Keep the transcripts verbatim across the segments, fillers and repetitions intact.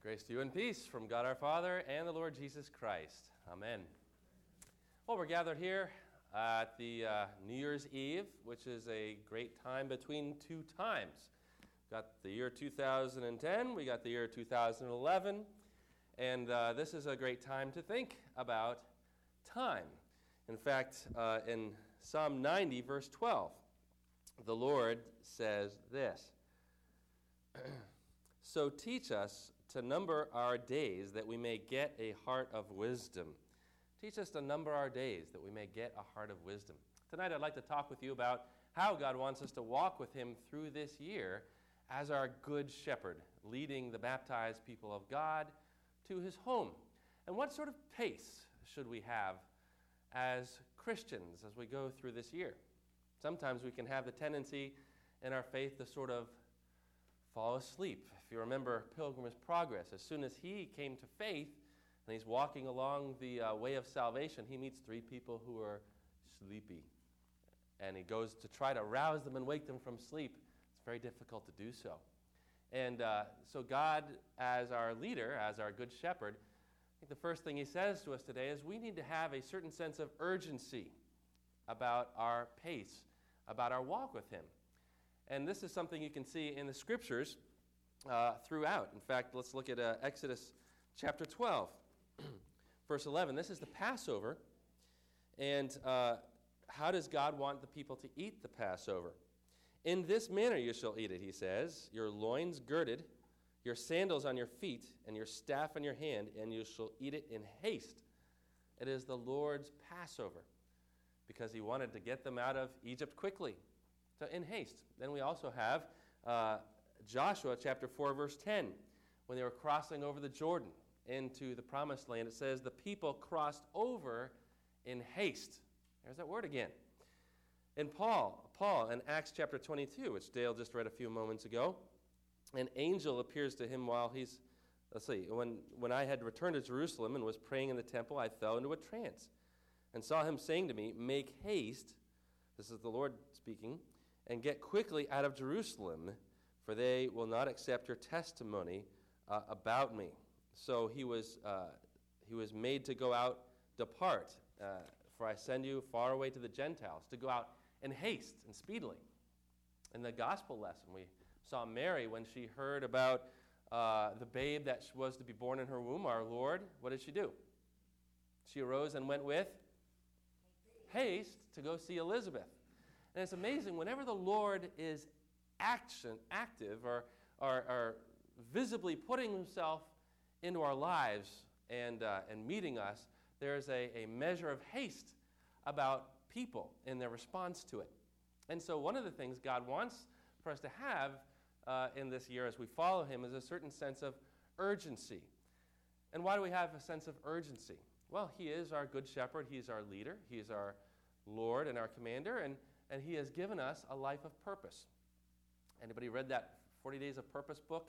Grace to you and peace from God our Father and the Lord Jesus Christ. Amen. Well, we're gathered here at the uh, New Year's Eve, which is a great time between two times. We've got the year two thousand ten, we got the year two thousand eleven, and uh, this is a great time to think about time. In fact, uh, in Psalm ninety, verse twelve, the Lord says this, "So teach us to number our days that we may get a heart of wisdom." Teach us to number our days that we may get a heart of wisdom. Tonight I'd like to talk with you about how God wants us to walk with him through this year as our good shepherd, leading the baptized people of God to his home. And what sort of pace should we have as Christians as we go through this year? Sometimes we can have the tendency in our faith to sort of fall asleep. If you remember Pilgrim's Progress, as soon as he came to faith and he's walking along the uh, way of salvation, he meets three people who are sleepy. And he goes to try to rouse them and wake them from sleep. It's very difficult to do so. And uh, so God, as our leader, as our good shepherd, I think the first thing he says to us today is we need to have a certain sense of urgency about our pace, about our walk with him. And this is something you can see in the scriptures uh, throughout. In fact, let's look at uh, Exodus chapter twelve, verse eleven. This is the Passover. And uh, how does God want the people to eat the Passover? "In this manner you shall eat it," he says, "your loins girded, your sandals on your feet, and your staff in your hand, and you shall eat it in haste. It is the Lord's Passover," because he wanted to get them out of Egypt quickly. So in haste. Then we also have uh, Joshua chapter four, verse ten. When they were crossing over the Jordan into the promised land, it says the people crossed over in haste. There's that word again. And Paul, Paul in Acts chapter twenty-two, which Dale just read a few moments ago, an angel appears to him while he's, let's see, when, when I had returned to Jerusalem and was praying in the temple, I fell into a trance and saw him saying to me, "Make haste," this is the Lord speaking, "and get quickly out of Jerusalem, for they will not accept your testimony uh, about me." So he was uh, he was made to go out, "Depart, uh, for I send you far away to the Gentiles," to go out in haste and speedily. In the gospel lesson, we saw Mary when she heard about uh, the babe that was to be born in her womb, our Lord. What did she do? She arose and went with haste to go see Elizabeth. And it's amazing, whenever the Lord is action, active or, or, or visibly putting himself into our lives and, uh, and meeting us, there's a, a measure of haste about people in their response to it. And so one of the things God wants for us to have uh, in this year as we follow him is a certain sense of urgency. And why do we have a sense of urgency? Well, he is our good shepherd. He is our leader. He is our Lord and our commander. And And he has given us a life of purpose. Anybody read that forty Days of Purpose book?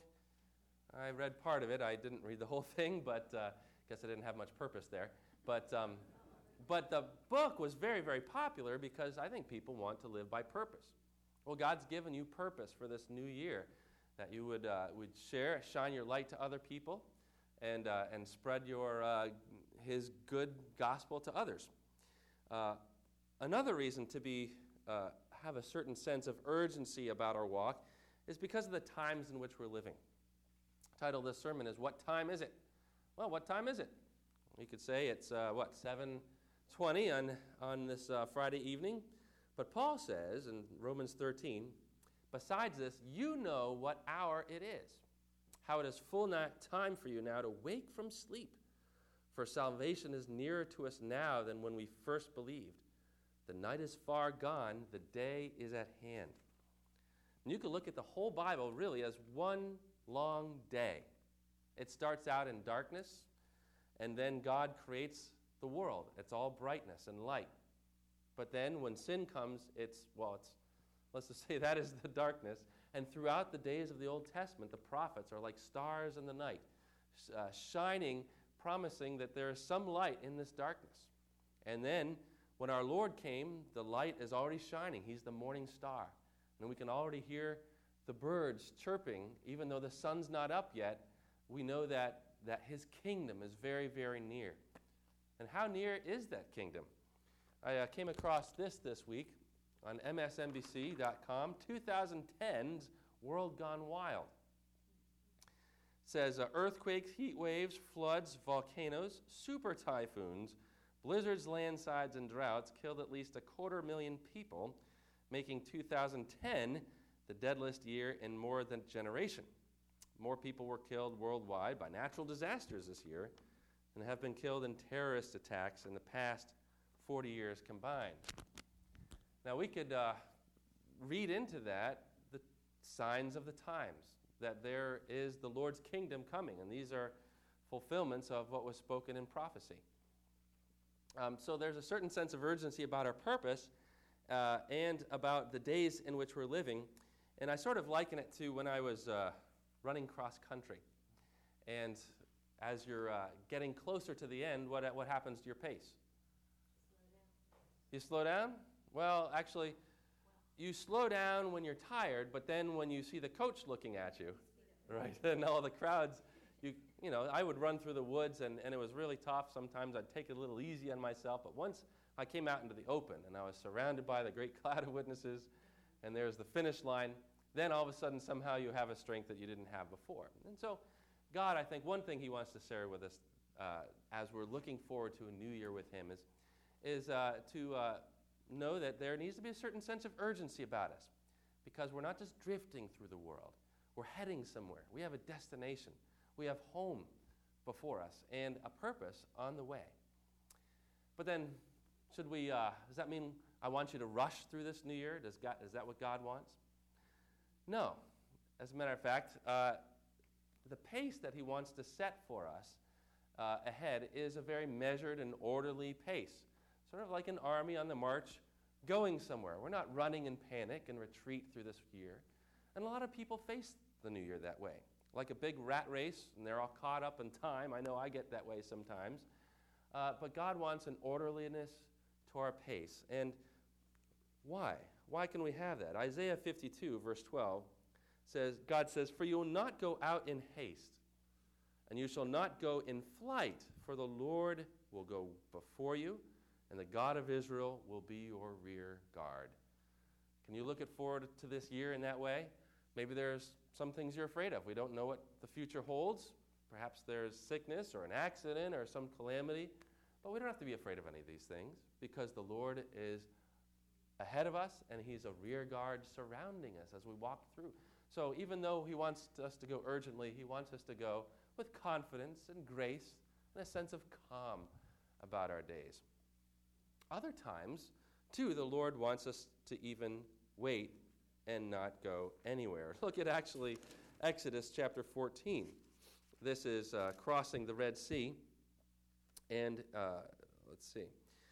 I read part of it. I didn't read the whole thing, but I uh, guess I didn't have much purpose there. But, um, but the book was very, very popular because I think people want to live by purpose. Well, God's given you purpose for this new year, that you would, uh, would share, shine your light to other people, and, uh, and spread your, uh, his good gospel to others. Uh, another reason to be Uh, have a certain sense of urgency about our walk is because of the times in which we're living. The title of this sermon is, "What Time Is It?" Well, what time is it? We could say it's, uh, what, seven twenty on, on this uh, Friday evening. But Paul says in Romans thirteen, "Besides this, you know what hour it is, how it is full night time for you now to wake from sleep. For salvation is nearer to us now than when we first believed. The night is far gone, the day is at hand." And you can look at the whole Bible really as one long day. It starts out in darkness, and then God creates the world. It's all brightness and light. But then when sin comes, it's, well, it's, let's just say that is the darkness. And throughout the days of the Old Testament, the prophets are like stars in the night, uh, shining, promising that there is some light in this darkness. And then when our Lord came, the light is already shining. He's the morning star. And we can already hear the birds chirping, even though the sun's not up yet. we know that, that his kingdom is very, very near. And how near is that kingdom? I uh, came across this this week on M S N B C dot com, twenty ten's World Gone Wild. It says uh, earthquakes, heat waves, floods, volcanoes, super typhoons, blizzards, landslides, and droughts killed at least a quarter million people, making two thousand ten the deadliest year in more than a generation. More people were killed worldwide by natural disasters this year than have been killed in terrorist attacks in the past forty years combined. Now we could uh, read into that the signs of the times, that there is the Lord's kingdom coming, and these are fulfillments of what was spoken in prophecy. Um, so there's a certain sense of urgency about our purpose uh, and about the days in which we're living, and I sort of liken it to when I was uh, running cross country. And as you're uh, getting closer to the end, what, what happens to your pace? You slow down? Well, actually, you slow down when you're tired, but then when you see the coach looking at you, right, and all the crowds, you you know, I would run through the woods, and, and it was really tough. Sometimes I'd take it a little easy on myself, but once I came out into the open, and I was surrounded by the great cloud of witnesses, and there's the finish line, then all of a sudden, somehow you have a strength that you didn't have before. And so God, I think one thing he wants to share with us uh, as we're looking forward to a new year with him is, is uh, to uh, know that there needs to be a certain sense of urgency about us, because we're not just drifting through the world. We're heading somewhere. We have a destination. We have home before us and a purpose on the way. But then, should we, uh, does that mean I want you to rush through this new year? Does God, is that what God wants? No. As a matter of fact, uh, the pace that he wants to set for us uh, ahead is a very measured and orderly pace, sort of like an army on the march going somewhere. We're not running in panic and retreat through this year. And a lot of people face the new year that way, like a big rat race, and they're all caught up in time. I know I get that way sometimes. Uh, but God wants an orderliness to our pace. And why? Why can we have that? Isaiah fifty-two, verse twelve, says, God says, "For you will not go out in haste, and you shall not go in flight, for the Lord will go before you, and the God of Israel will be your rear guard." Can you look it forward to this year in that way? Maybe there's some things you're afraid of. We don't know what the future holds. Perhaps there's sickness or an accident or some calamity. But we don't have to be afraid of any of these things, because the Lord is ahead of us, and he's a rear guard surrounding us as we walk through. So even though he wants us to go urgently, he wants us to go with confidence and grace and a sense of calm about our days. Other times, too, the Lord wants us to even wait and not go anywhere. Look at actually Exodus chapter fourteen. This is uh, crossing the Red Sea. And uh, let's see.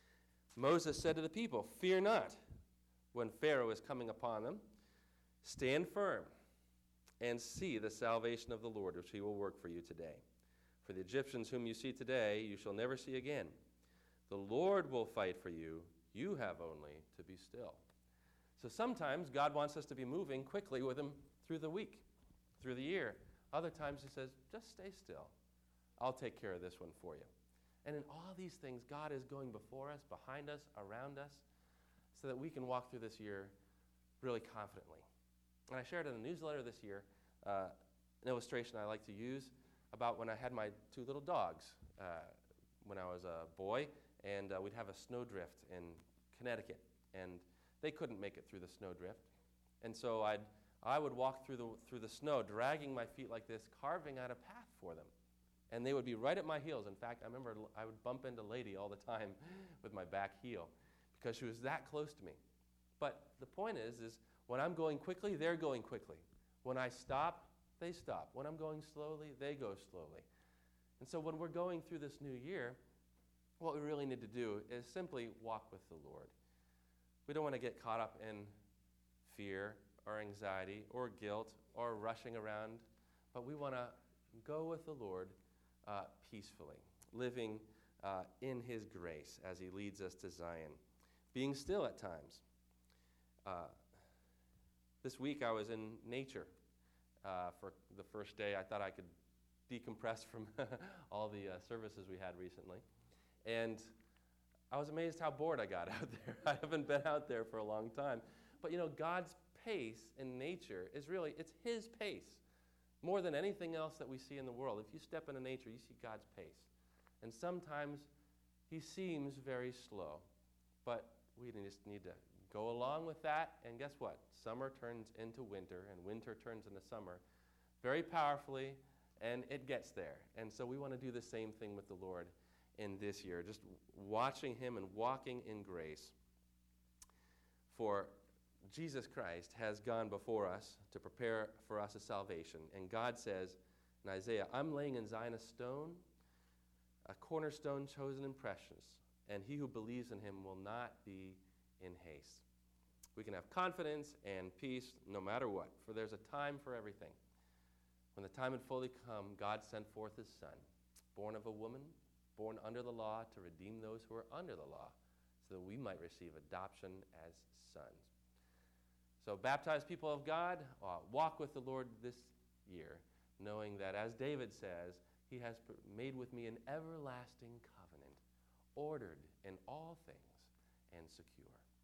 Moses said to the people, "Fear not when Pharaoh is coming upon them. Stand firm and see the salvation of the Lord, which he will work for you today. For the Egyptians whom you see today, you shall never see again. The Lord will fight for you. You have only to be still." So sometimes God wants us to be moving quickly with him through the week, through the year. Other times he says, just stay still. I'll take care of this one for you. And in all these things, God is going before us, behind us, around us, so that we can walk through this year really confidently. And I shared in a newsletter this year uh, an illustration I like to use about when I had my two little dogs uh, when I was a boy, and uh, we'd have a snowdrift in Connecticut, and they couldn't make it through the snowdrift. And so I'd, I would walk through the, through the snow, dragging my feet like this, carving out a path for them. And they would be right at my heels. In fact, I remember I would bump into Lady all the time with my back heel because she was that close to me. But the point is, is when I'm going quickly, they're going quickly. When I stop, they stop. When I'm going slowly, they go slowly. And so when we're going through this new year, what we really need to do is simply walk with the Lord. We don't want to get caught up in fear or anxiety or guilt or rushing around, but we want to go with the Lord uh, peacefully, living uh, in his grace as he leads us to Zion, being still at times. Uh, this week I was in nature uh, for the first day. I thought I could decompress from all the uh, services we had recently. And I was amazed how bored I got out there. I haven't been out there for a long time. But you know, God's pace in nature is really, it's His pace. More than anything else that we see in the world. If you step into nature, you see God's pace. And sometimes He seems very slow. But we just need to go along with that. And guess what? Summer turns into winter, and winter turns into summer very powerfully, and it gets there. And so we want to do the same thing with the Lord in this year, just watching Him and walking in grace. For Jesus Christ has gone before us to prepare for us a salvation. And God says in Isaiah, I'm laying in Zion a stone, a cornerstone chosen and precious, and he who believes in Him will not be in haste. We can have confidence and peace no matter what, for there's a time for everything. When the time had fully come, God sent forth His Son, born of a woman, born under the law, to redeem those who are under the law, so that we might receive adoption as sons. So baptized people of God, uh, walk with the Lord this year, knowing that, as David says, He has made with me an everlasting covenant, ordered in all things and secure.